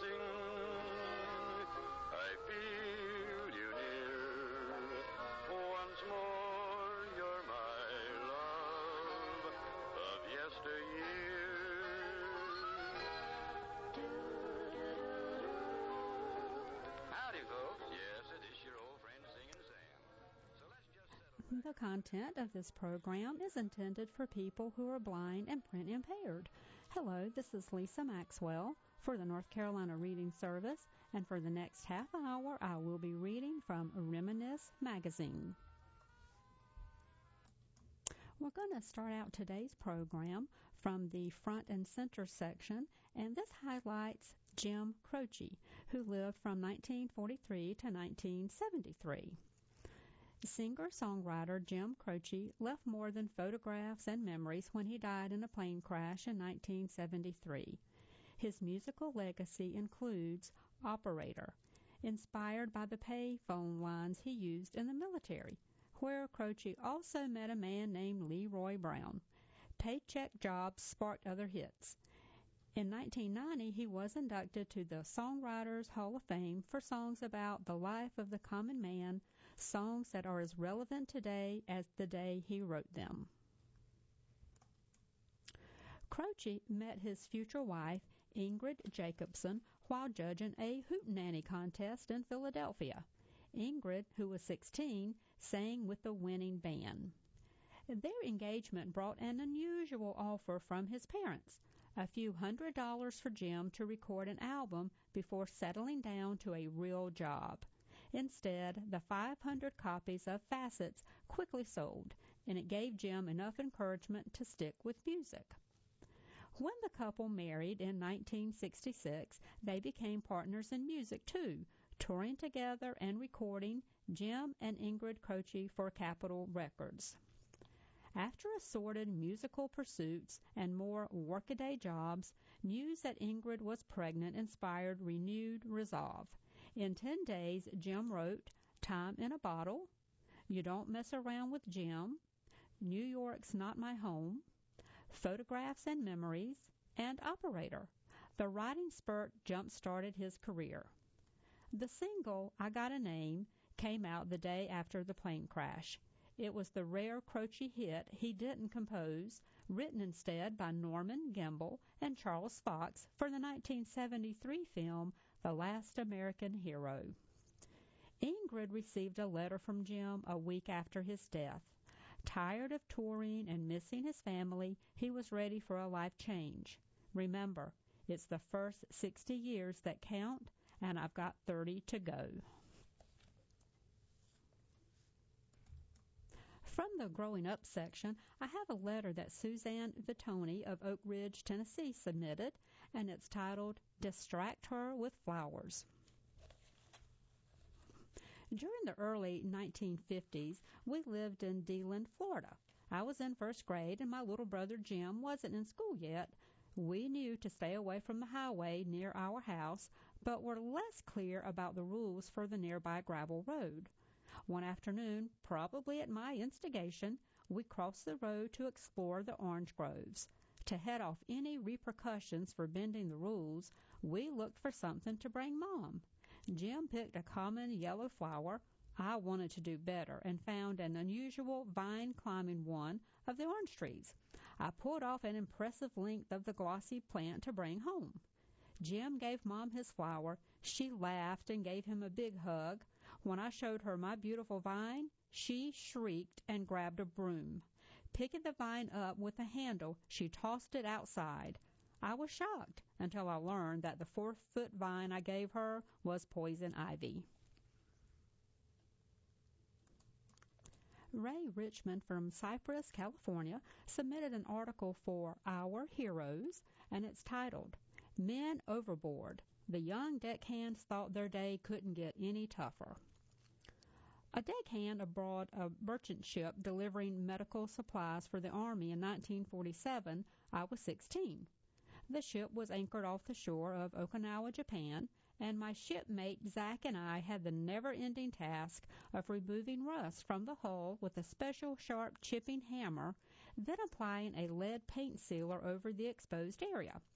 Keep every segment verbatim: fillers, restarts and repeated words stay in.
sing. I feel you near. Once more, you're my love of yesteryear. Howdy, folks. Yes, it is your old friend Singing Sam. So let's just settle. The content of this program is intended for people who are blind and print impaired. Hello, this is Lisa Maxwell for the North Carolina Reading Service, and for the next half hour I will be reading from Reminisce magazine. We're going to start out today's program from the front and center section, and this highlights Jim Croce, who lived from nineteen forty-three to nineteen seventy-three. Singer-songwriter Jim Croce left more than photographs and memories when he died in a plane crash in nineteen seventy-three. His musical legacy includes Operator, inspired by the pay phone lines he used in the military, where Croce also met a man named Leroy Brown. Paycheck Jobs sparked other hits. In nineteen ninety, he was inducted to the Songwriters Hall of Fame for songs about the life of the common man, songs that are as relevant today as the day he wrote them. Croce met his future wife, Ingrid Jacobson, while judging a hootenanny contest in Philadelphia. Ingrid, who was sixteen, sang with the winning band. Their engagement brought an unusual offer from his parents, a few hundred dollars for Jim to record an album before settling down to a real job. Instead, the five hundred copies of Facets quickly sold, and it gave Jim enough encouragement to stick with music. When the couple married in nineteen sixty-six, they became partners in music too, touring together and recording Jim and Ingrid Croce for Capitol Records. After assorted musical pursuits and more workaday jobs, news that Ingrid was pregnant inspired renewed resolve. In ten days, Jim wrote Time in a Bottle, You Don't Mess Around with Jim, New York's Not My Home, Photographs and Memories, and Operator. The writing spurt jump-started his career. The single, I Got a Name, came out the day after the plane crash. It was the rare Croce hit he didn't compose, written instead by Norman Gimbel and Charles Fox for the nineteen seventy-three film The Last American Hero. Ingrid received a letter from Jim a week after his death. Tired of touring and missing his family, he was ready for a life change. Remember, it's the first sixty years that count, and I've got thirty to go. From the Growing Up section, I have a letter that Suzanne Vitoni of Oak Ridge, Tennessee submitted, and it's titled, Distract Her with Flowers. During the early nineteen fifties, we lived in DeLand, Florida. I was in first grade, and my little brother Jim wasn't in school yet. We knew to stay away from the highway near our house, but were less clear about the rules for the nearby gravel road. One afternoon, probably at my instigation, we crossed the road to explore the orange groves. To head off any repercussions for bending the rules, we looked for something to bring Mom. Jim picked a common yellow flower. I wanted to do better and found an unusual vine-climbing one of the orange trees. I pulled off an impressive length of the glossy plant to bring home. Jim gave Mom his flower. She laughed and gave him a big hug. When I showed her my beautiful vine, she shrieked and grabbed a broom. Picking the vine up with a handle, she tossed it outside. I was shocked until I learned that the four-foot vine I gave her was poison ivy. Ray Richmond from Cypress, California, submitted an article for Our Heroes, and it's titled, Men Overboard. The young deckhands thought their day couldn't get any tougher. A deckhand aboard a merchant ship delivering medical supplies for the Army in nineteen forty-seven, I was sixteen. The ship was anchored off the shore of Okinawa, Japan, and my shipmate Zach and I had the never-ending task of removing rust from the hull with a special sharp chipping hammer, then applying a lead paint sealer over the exposed area.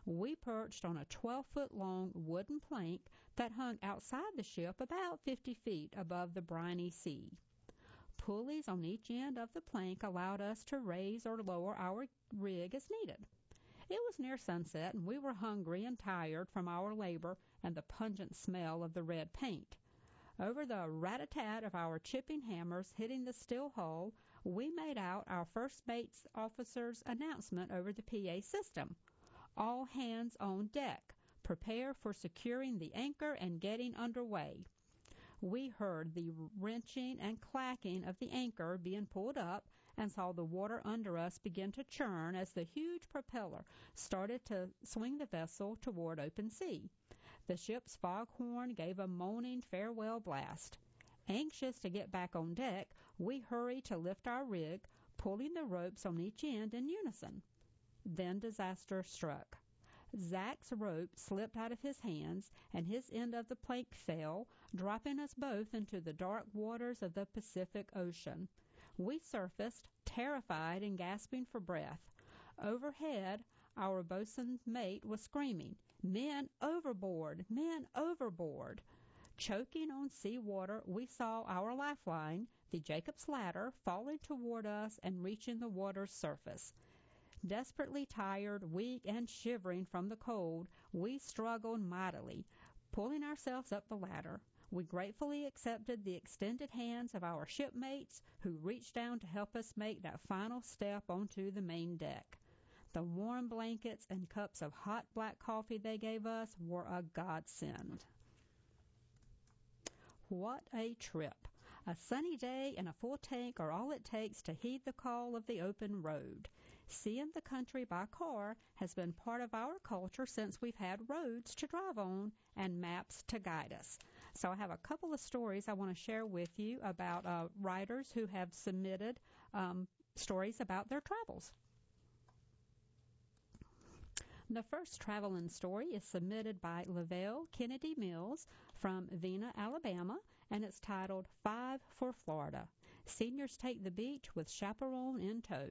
We perched on a twelve-foot-long wooden plank that hung outside the ship about fifty feet above the briny sea. Pulleys on each end of the plank allowed us to raise or lower our rig as needed. It was near sunset, and we were hungry and tired from our labor and the pungent smell of the red paint. Over the rat-a-tat of our chipping hammers hitting the steel hull, we made out our first mate's officer's announcement over the P A system. All hands on deck. Prepare for securing the anchor and getting underway. We heard the wrenching and clacking of the anchor being pulled up and saw the water under us begin to churn as the huge propeller started to swing the vessel toward open sea. The ship's foghorn gave a moaning farewell blast. Anxious to get back on deck, we hurried to lift our rig, pulling the ropes on each end in unison. Then disaster struck. Zach's rope slipped out of his hands, and his end of the plank fell, dropping us both into the dark waters of the Pacific Ocean. We surfaced, terrified and gasping for breath. Overhead, our boatswain's mate was screaming, "Men overboard! Men overboard!" Choking on sea water, we saw our lifeline, the Jacob's Ladder, falling toward us and reaching the water's surface. Desperately tired, weak, and shivering from the cold, we struggled mightily, pulling ourselves up the ladder. We gratefully accepted the extended hands of our shipmates, who reached down to help us make that final step onto the main deck. The warm blankets and cups of hot black coffee they gave us were a godsend. What a trip! A sunny day and a full tank are all it takes to heed the call of the open road. Seeing the country by car has been part of our culture since we've had roads to drive on and maps to guide us. So I have a couple of stories I want to share with you about uh, writers who have submitted um, stories about their travels. The first traveling story is submitted by Lavelle Kennedy Mills from Vena, Alabama, and it's titled Five for Florida. Seniors take the beach with chaperone in tow.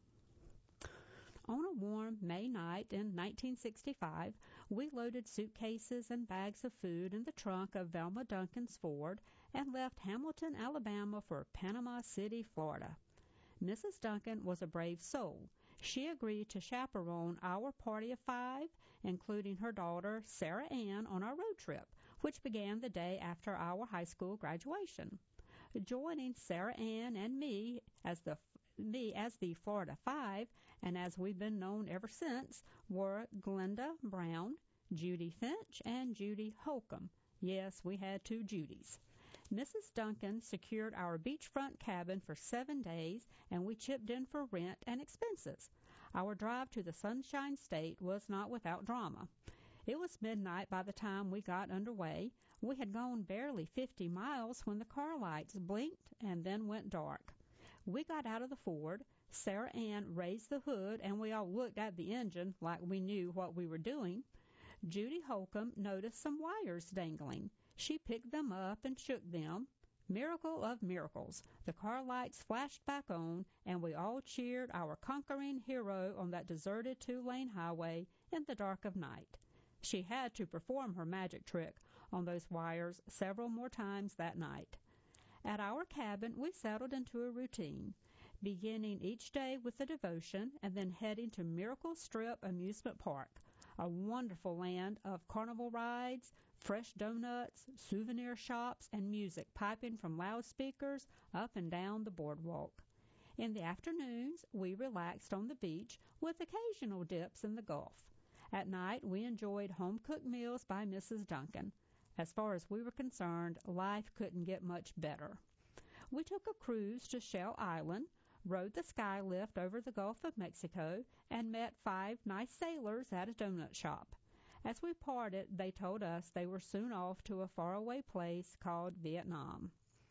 On a warm May night in nineteen sixty-five, we loaded suitcases and bags of food in the trunk of Velma Duncan's Ford and left Hamilton, Alabama for Panama City, Florida. Missus Duncan was a brave soul. She agreed to chaperone our party of five, including her daughter, Sarah Ann, on our road trip, which began the day after our high school graduation. Joining Sarah Ann and me as the me as the Florida Five, and as we've been known ever since, were Glenda Brown, Judy Finch, and Judy Holcomb. Yes, we had two Judys. Missus Duncan secured our beachfront cabin for seven days, and we chipped in for rent and expenses. Our drive to the Sunshine State was not without drama. It was midnight by the time we got underway. We had gone barely fifty miles when the car lights blinked and then went dark. We got out of the Ford. Sarah Ann raised the hood, and we all looked at the engine like we knew what we were doing. Judy Holcomb noticed some wires dangling. She picked them up and shook them. Miracle of miracles. The car lights flashed back on, and we all cheered our conquering hero on that deserted two-lane highway in the dark of night. She had to perform her magic trick on those wires several more times that night. At our cabin, we settled into a routine, beginning each day with a devotion and then heading to Miracle Strip Amusement Park, a wonderful land of carnival rides, fresh donuts, souvenir shops, and music piping from loudspeakers up and down the boardwalk. In the afternoons, we relaxed on the beach with occasional dips in the Gulf. At night, we enjoyed home-cooked meals by Missus Duncan. As far as we were concerned, life couldn't get much better. We took a cruise to Shell Island, rode the skylift over the Gulf of Mexico, and met five nice sailors at a donut shop. As we parted, they told us they were soon off to a faraway place called Vietnam.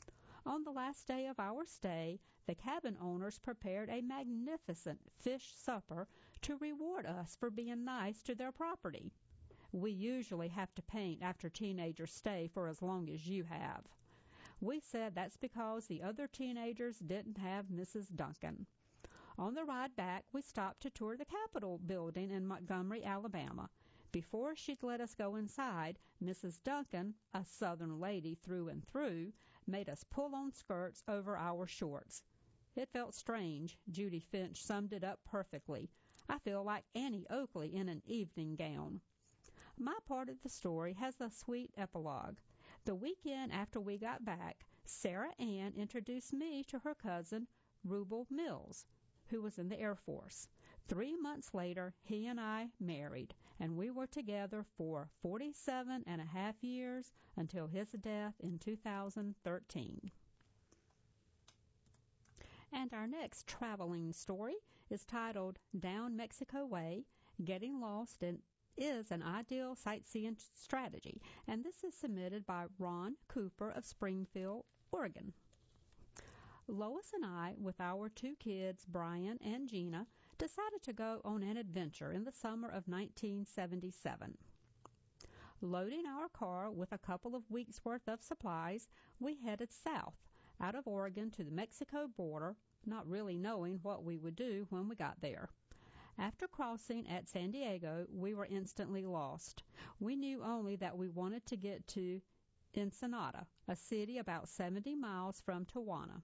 On the last day of our stay, the cabin owners prepared a magnificent fish supper to reward us for being nice to their property. We usually have to paint after teenagers stay for as long as you have. We said that's because the other teenagers didn't have Missus Duncan. On the ride back, we stopped to tour the Capitol building in Montgomery, Alabama. Before she'd let us go inside, Missus Duncan, a Southern lady through and through, made us pull on skirts over our shorts. It felt strange. Judy Finch summed it up perfectly. I feel like Annie Oakley in an evening gown. My part of the story has a sweet epilogue. The weekend after we got back, Sarah Ann introduced me to her cousin, Rubel Mills, who was in the Air Force. Three months later, he and I married, and we were together for forty-seven and a half years until his death in two thousand thirteen. And our next traveling story is titled Down Mexico Way, Getting Lost in is an Ideal Sightseeing Strategy, and this is submitted by Ron Cooper of Springfield, Oregon. Lois and I, with our two kids, Brian and Gina, decided to go on an adventure in the summer of nineteen seventy-seven. Loading our car with a couple of weeks' worth of supplies, we headed south, out of Oregon to the Mexico border, not really knowing what we would do when we got there. After crossing at San Diego, we were instantly lost. We knew only that we wanted to get to Ensenada, a city about seventy miles from Tijuana.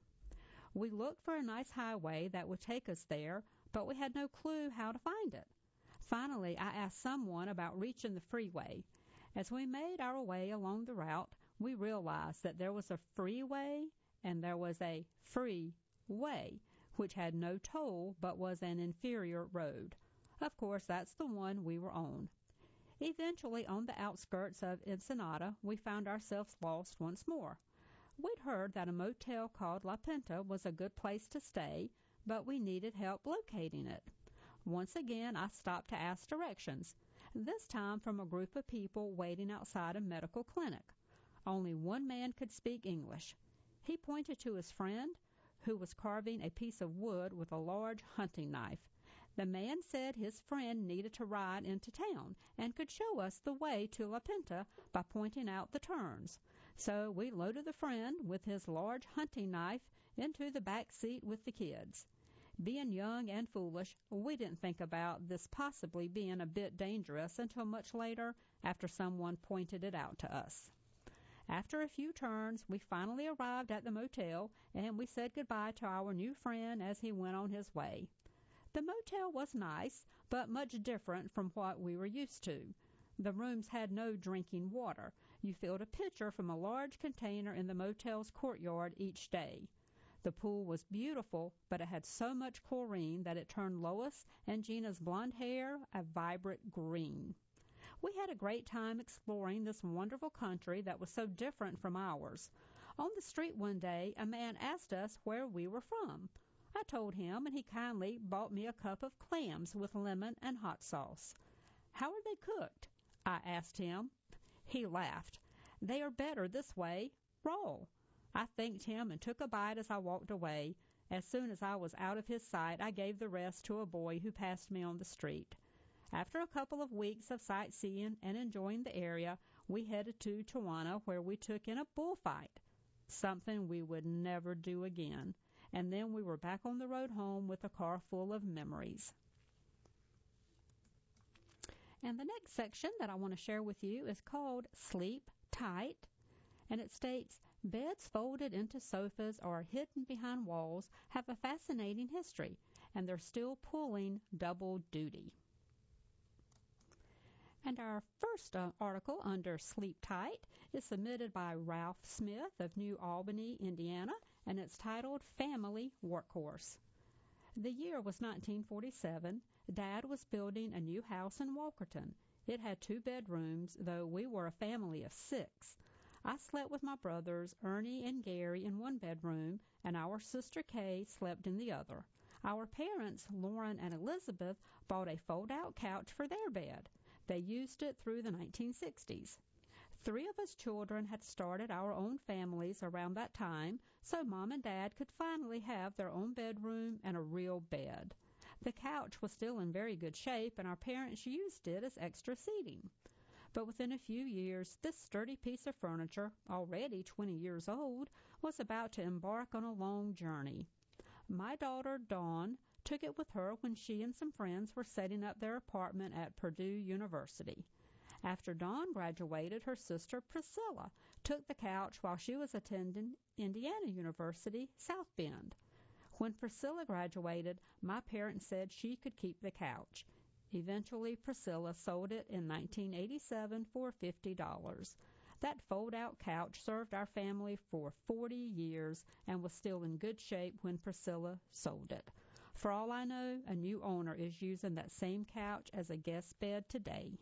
We looked for a nice highway that would take us there, but we had no clue how to find it. Finally, I asked someone about reaching the freeway. As we made our way along the route, we realized that there was a freeway and there was a free way, which had no toll but was an inferior road. Of course, that's the one we were on. Eventually, on the outskirts of Ensenada, we found ourselves lost once more. We'd heard that a motel called La Pinta was a good place to stay, but we needed help locating it. Once again, I stopped to ask directions, this time from a group of people waiting outside a medical clinic. Only one man could speak English. He pointed to his friend, who was carving a piece of wood with a large hunting knife. The man said his friend needed to ride into town and could show us the way to La Pinta by pointing out the turns. So we loaded the friend with his large hunting knife into the back seat with the kids. Being young and foolish, we didn't think about this possibly being a bit dangerous until much later after someone pointed it out to us. After a few turns, we finally arrived at the motel, and we said goodbye to our new friend as he went on his way. The motel was nice, but much different from what we were used to. The rooms had no drinking water. You filled a pitcher from a large container in the motel's courtyard each day. The pool was beautiful, but it had so much chlorine that it turned Lois and Gina's blonde hair a vibrant green. We had a great time exploring this wonderful country that was so different from ours. On the street one day, a man asked us where we were from. I told him, and he kindly bought me a cup of clams with lemon and hot sauce. "How are they cooked?" I asked him. He laughed. "They are better this way, raw." I thanked him and took a bite as I walked away. As soon as I was out of his sight, I gave the rest to a boy who passed me on the street. After a couple of weeks of sightseeing and enjoying the area, we headed to Tijuana, where we took in a bullfight, something we would never do again. And then we were back on the road home with a car full of memories. And the next section that I want to share with you is called Sleep Tight, and it states, beds folded into sofas or hidden behind walls have a fascinating history, and they're still pulling double duty. And our first uh, article under Sleep Tight is submitted by Ralph Smith of New Albany, Indiana, and it's titled Family Workhorse. The year was nineteen forty-seven. Dad was building a new house in Walkerton. It had two bedrooms, though we were a family of six. I slept with my brothers, Ernie and Gary, in one bedroom, and our sister Kay slept in the other. Our parents, Lauren and Elizabeth, bought a fold-out couch for their bed. They used it through the nineteen sixties. Three of us children had started our own families around that time, so Mom and Dad could finally have their own bedroom and a real bed. The couch was still in very good shape, and our parents used it as extra seating. But within a few years, this sturdy piece of furniture, already twenty years old, was about to embark on a long journey. My daughter, Dawn, took it with her when she and some friends were setting up their apartment at Purdue University. After Dawn graduated, her sister Priscilla took the couch while she was attending Indiana University, South Bend. When Priscilla graduated, my parents said she could keep the couch. Eventually, Priscilla sold it in nineteen eighty-seven for fifty dollars. That fold-out couch served our family for forty years and was still in good shape when Priscilla sold it. For all I know, a new owner is using that same couch as a guest bed today.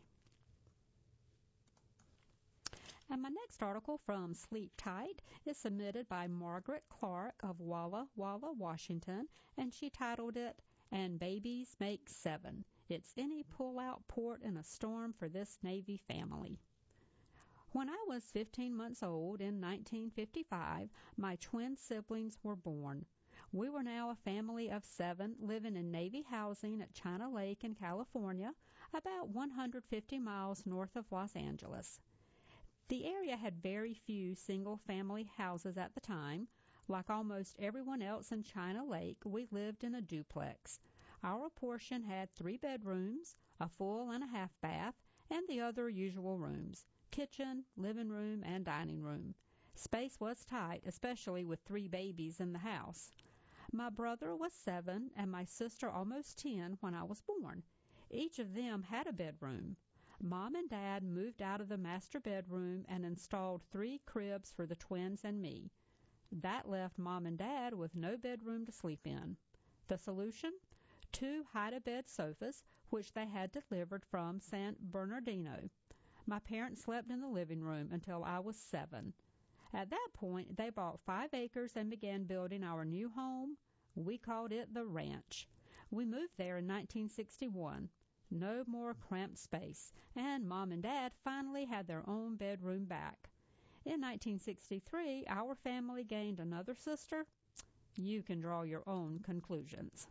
And my next article from Sleep Tight is submitted by Margaret Clark of Walla Walla, Washington, and she titled it, "And Babies Make Seven. It's any pull-out port in a storm for this Navy family." When I was fifteen months old in nineteen fifty-five, my twin siblings were born. We were now a family of seven living in Navy housing at China Lake in California, about one hundred fifty miles north of Los Angeles. The area had very few single-family houses at the time. Like almost everyone else in China Lake, we lived in a duplex. Our portion had three bedrooms, a full and a half bath, and the other usual rooms, kitchen, living room, and dining room. Space was tight, especially with three babies in the house. My brother was seven and my sister almost ten when I was born. Each of them had a bedroom. Mom and Dad moved out of the master bedroom and installed three cribs for the twins and me. That left Mom and Dad with no bedroom to sleep in. The solution? Two hide-a-bed sofas, which they had delivered from San Bernardino. My parents slept in the living room until I was seven. At that point, they bought five acres and began building our new home. We called it the ranch. We moved there in nineteen sixty-one. No more cramped space, and Mom and Dad finally had their own bedroom back. In nineteen sixty-three, our family gained another sister. You can draw your own conclusions.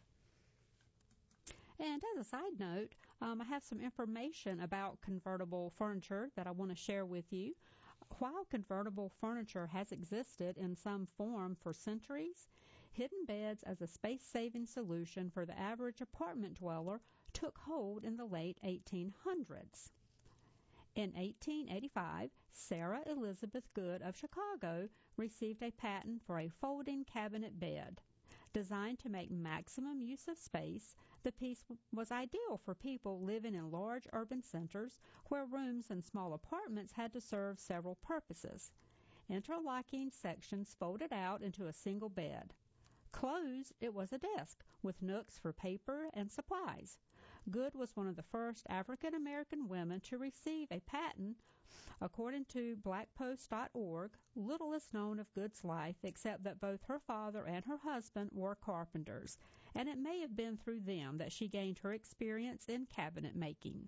And as a side note, um, I have some information about convertible furniture that I want to share with you. While convertible furniture has existed in some form for centuries, hidden beds as a space-saving solution for the average apartment dweller took hold in the late eighteen hundreds. In eighteen eighty-five, Sarah Elizabeth Good of Chicago received a patent for a folding cabinet bed. Designed to make maximum use of space, the piece was ideal for people living in large urban centers where rooms and small apartments had to serve several purposes. Interlocking sections folded out into a single bed. Closed, it was a desk with nooks for paper and supplies. Good was one of the first African-American women to receive a patent. According to black post dot org, little is known of Good's life except that both her father and her husband were carpenters, and it may have been through them that she gained her experience in cabinet making.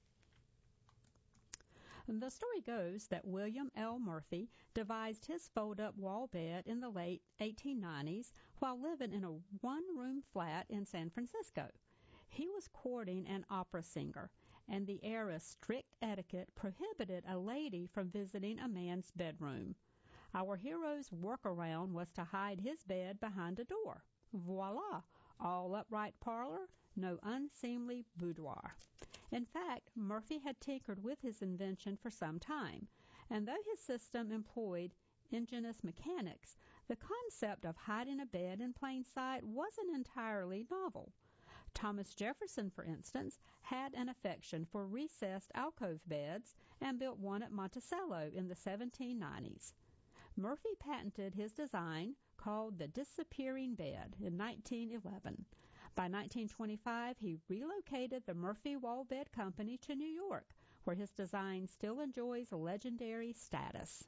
The story goes that William L. Murphy devised his fold-up wall bed in the late eighteen nineties while living in a one-room flat in San Francisco. He was courting an opera singer, and the era's strict etiquette prohibited a lady from visiting a man's bedroom. Our hero's workaround was to hide his bed behind a door. Voila! All upright parlor, no unseemly boudoir. In fact, Murphy had tinkered with his invention for some time, and though his system employed ingenious mechanics, the concept of hiding a bed in plain sight wasn't entirely novel. Thomas Jefferson, for instance, had an affection for recessed alcove beds and built one at Monticello in the seventeen nineties. Murphy patented his design, called the disappearing bed, in nineteen eleven. By nineteen twenty-five, he relocated the Murphy Wall Bed Company to New York, where his design still enjoys legendary status.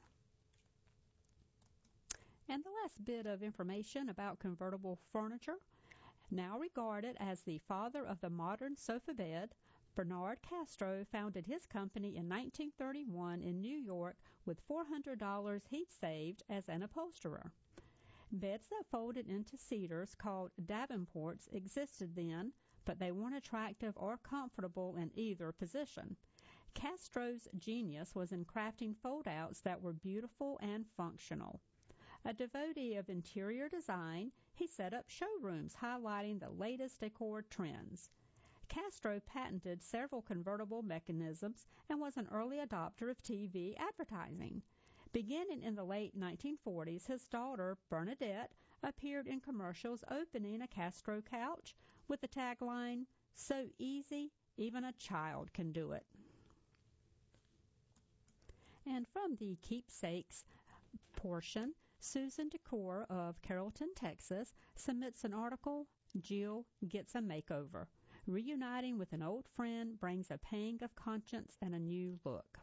And the last bit of information about convertible furniture. Now regarded as the father of the modern sofa bed, Bernard Castro founded his company in nineteen thirty-one in New York with four hundred dollars he'd saved as an upholsterer. Beds that folded into cedars called Davenports existed then, but they weren't attractive or comfortable in either position. Castro's genius was in crafting fold-outs that were beautiful and functional. A devotee of interior design, he set up showrooms highlighting the latest decor trends. Castro patented several convertible mechanisms and was an early adopter of T V advertising. Beginning in the late nineteen forties, his daughter, Bernadette, appeared in commercials opening a Castro couch with the tagline, "So easy, even a child can do it." And from the keepsakes portion, Susan Decor of Carrollton, Texas, submits an article, "Jill Gets a Makeover. Reuniting with an old friend brings a pang of conscience and a new look."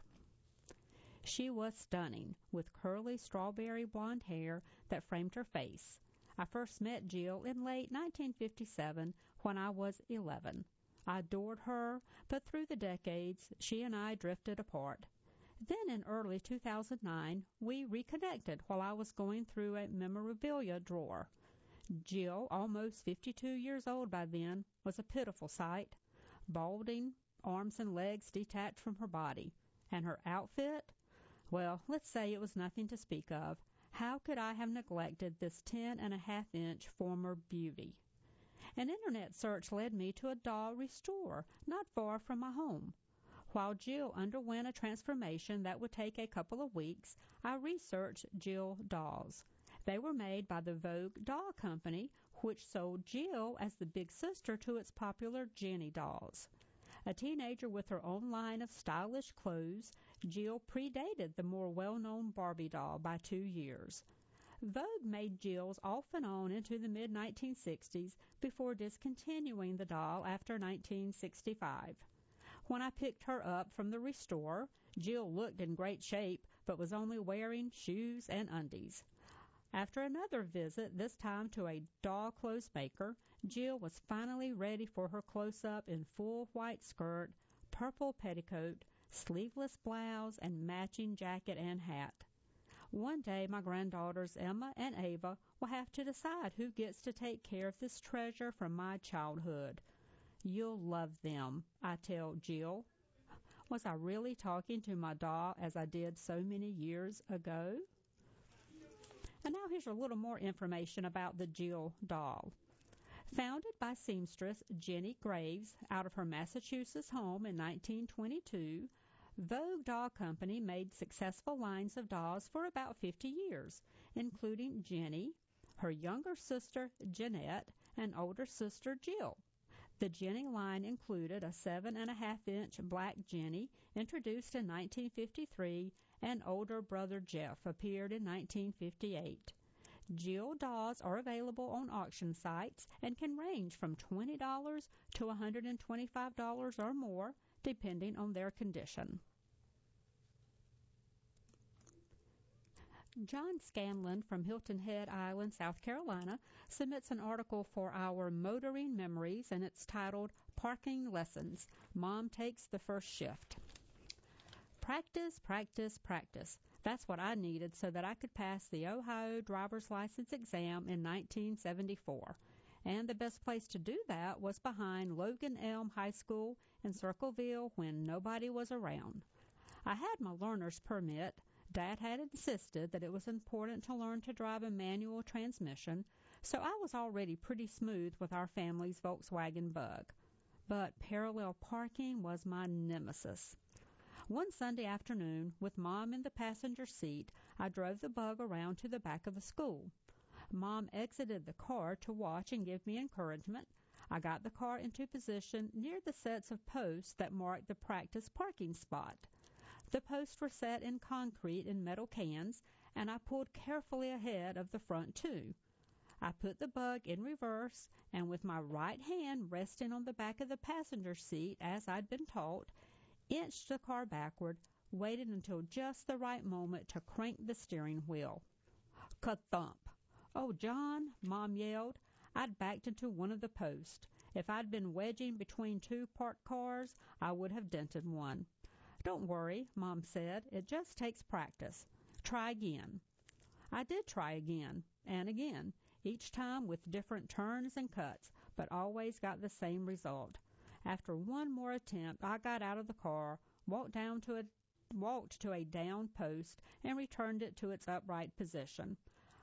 She was stunning, with curly strawberry blonde hair that framed her face. I first met Jill in late nineteen fifty-seven when I was eleven. I adored her, but through the decades, she and I drifted apart. Then in early two thousand nine, we reconnected while I was going through a memorabilia drawer. Jill, almost fifty-two years old by then, was a pitiful sight. Balding, arms and legs detached from her body. And her outfit? Well, let's say it was nothing to speak of. How could I have neglected this ten and a half inch former beauty? An internet search led me to a doll restore not far from my home. While Jill underwent a transformation that would take a couple of weeks, I researched Jill dolls. They were made by the Vogue Doll Company, which sold Jill as the big sister to its popular Jenny dolls. A teenager with her own line of stylish clothes, Jill predated the more well-known Barbie doll by two years. Vogue made Jill's off and on into the mid nineteen sixties before discontinuing the doll after nineteen sixty-five. When I picked her up from the restore, Jill looked in great shape but was only wearing shoes and undies. After another visit, this time to a doll clothes maker, Jill was finally ready for her close-up in full white skirt, purple petticoat, sleeveless blouse, and matching jacket and hat. One day, my granddaughters Emma and Ava will have to decide who gets to take care of this treasure from my childhood. You'll love them, I tell Jill. Was I really talking to my doll as I did so many years ago? And now here's a little more information about the Jill doll. Founded by seamstress Jenny Graves out of her Massachusetts home in nineteen twenty-two, Vogue Doll Company made successful lines of dolls for about fifty years, including Jenny, her younger sister Jeanette, and older sister Jill. The Jenny line included a seven and a half inch black Jenny, introduced in nineteen fifty-three, and older brother Jeff appeared in nineteen fifty-eight. Jill dolls are available on auction sites and can range from twenty dollars to one hundred twenty-five dollars or more, depending on their condition. John Scanlon from Hilton Head Island, South Carolina, submits an article for our Motoring Memories, and it's titled Parking Lessons. Mom Takes the First Shift. Practice, practice, practice. That's what I needed so that I could pass the Ohio driver's license exam in nineteen seventy-four. And the best place to do that was behind Logan Elm High School in Circleville when nobody was around. I had my learner's permit. Dad had insisted that it was important to learn to drive a manual transmission, so I was already pretty smooth with our family's Volkswagen Bug. But parallel parking was my nemesis. One Sunday afternoon, with Mom in the passenger seat, I drove the Bug around to the back of the school. Mom exited the car to watch and give me encouragement. I got the car into position near the sets of posts that marked the practice parking spot. The posts were set in concrete in metal cans, and I pulled carefully ahead of the front two. I put the Bug in reverse, and with my right hand resting on the back of the passenger seat as I'd been taught, inched the car backward, waited until just the right moment to crank the steering wheel. Ka-thump! "Oh, John," Mom yelled. I'd backed into one of the posts. If I'd been wedging between two parked cars, I would have dented one. "Don't worry," Mom said. "It just takes practice. Try again." I did try again, and again, each time with different turns and cuts, but always got the same result. After one more attempt, I got out of the car, walked down to a walked to a down post, and returned it to its upright position.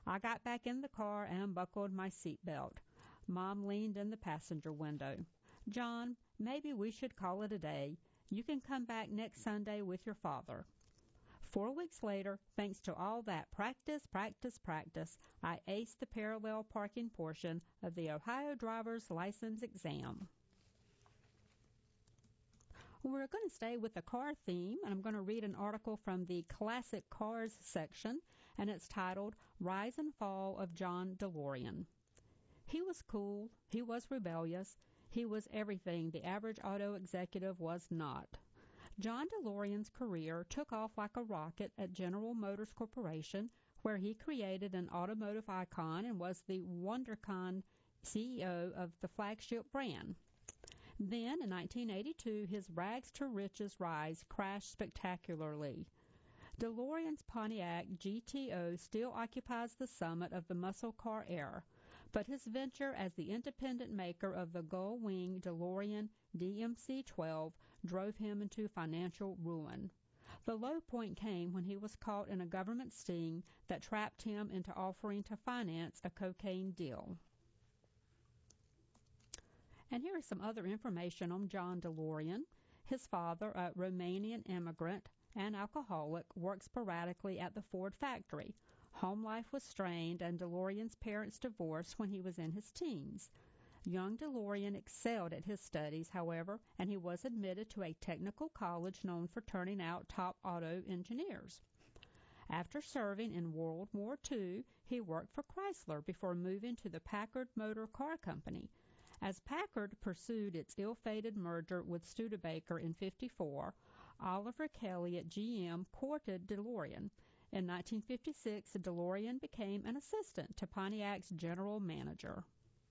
I got back in the car and unbuckled my seatbelt. Mom leaned in the passenger window. John, maybe we should call it a day. You can come back next Sunday with your father. Four weeks later, thanks to all that practice, practice, practice, I aced the parallel parking portion of the Ohio driver's license exam. We're going to stay with the car theme, and I'm going to read an article from the Classic Cars section, and it's titled Rise and Fall of John DeLorean. He was cool. He was rebellious. He was everything the average auto executive was not. John DeLorean's career took off like a rocket at General Motors Corporation, where he created an automotive icon and was the WonderCon C E O of the flagship brand. Then, in nineteen eighty-two, his rags-to-riches rise crashed spectacularly. DeLorean's Pontiac G T O still occupies the summit of the muscle car era, but his venture as the independent maker of the gull-wing DeLorean D M C twelve drove him into financial ruin. The low point came when he was caught in a government sting that trapped him into offering to finance a cocaine deal. And here is some other information on John DeLorean. His father, a Romanian immigrant and alcoholic, worked sporadically at the Ford factory. Home life was strained, and DeLorean's parents divorced when he was in his teens. Young DeLorean excelled at his studies, however, and he was admitted to a technical college known for turning out top auto engineers. After serving in World War Two, he worked for Chrysler before moving to the Packard Motor Car Company. As Packard pursued its ill-fated merger with Studebaker in fifty-four, Oliver Kelly at G M courted DeLorean. In nineteen fifty-six, DeLorean became an assistant to Pontiac's general manager.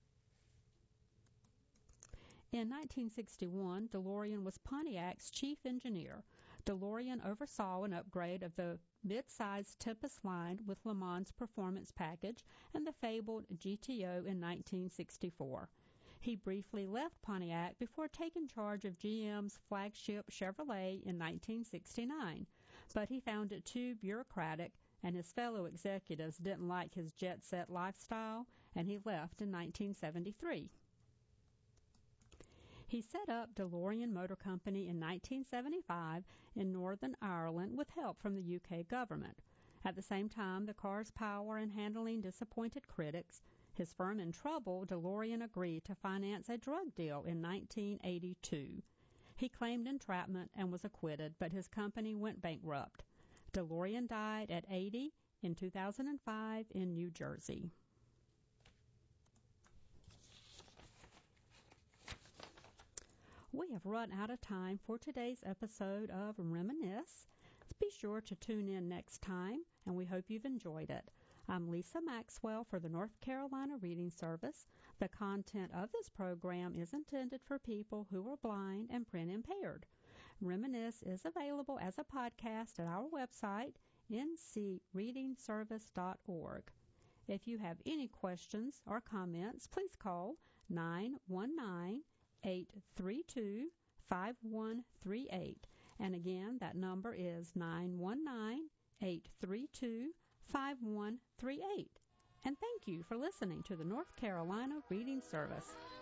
In nineteen sixty-one, DeLorean was Pontiac's chief engineer. DeLorean oversaw an upgrade of the mid-sized Tempest line with Le Mans Performance Package and the fabled G T O in nineteen sixty-four. He briefly left Pontiac before taking charge of G M's flagship Chevrolet in nineteen sixty-nine, but he found it too bureaucratic, and his fellow executives didn't like his jet-set lifestyle, and he left in nineteen seventy-three. He set up DeLorean Motor Company in nineteen seventy-five in Northern Ireland with help from the U K government. At the same time, the car's power and handling disappointed critics. His firm in trouble, DeLorean agreed to finance a drug deal in nineteen eighty-two. He claimed entrapment and was acquitted, but his company went bankrupt. DeLorean died at eighty in two thousand five in New Jersey. We have run out of time for today's episode of Reminisce. Be sure to tune in next time, and we hope you've enjoyed it. I'm Lisa Maxwell for the North Carolina Reading Service. The content of this program is intended for people who are blind and print impaired. Reminisce is available as a podcast at our website, n c reading service dot org. If you have any questions or comments, please call nine one nine, eight three two, five one three eight. And again, that number is nine one nine, eight three two, five one three eight. And thank you for listening to the North Carolina Reading Service.